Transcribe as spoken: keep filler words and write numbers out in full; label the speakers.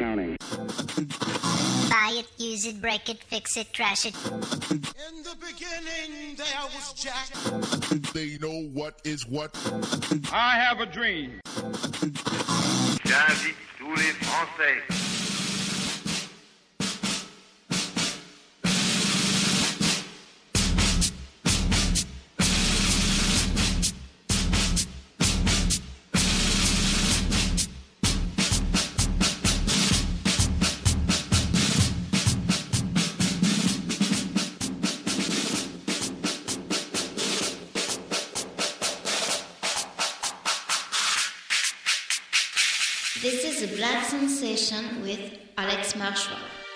Speaker 1: counting.
Speaker 2: Buy it, use it, break it, fix it, trash it.
Speaker 3: In the beginning, there was Jack.
Speaker 4: They know what is what.
Speaker 1: I have a dream.
Speaker 5: J'invite tous les Français.
Speaker 6: This is a Black Sensation with Alex Marshall.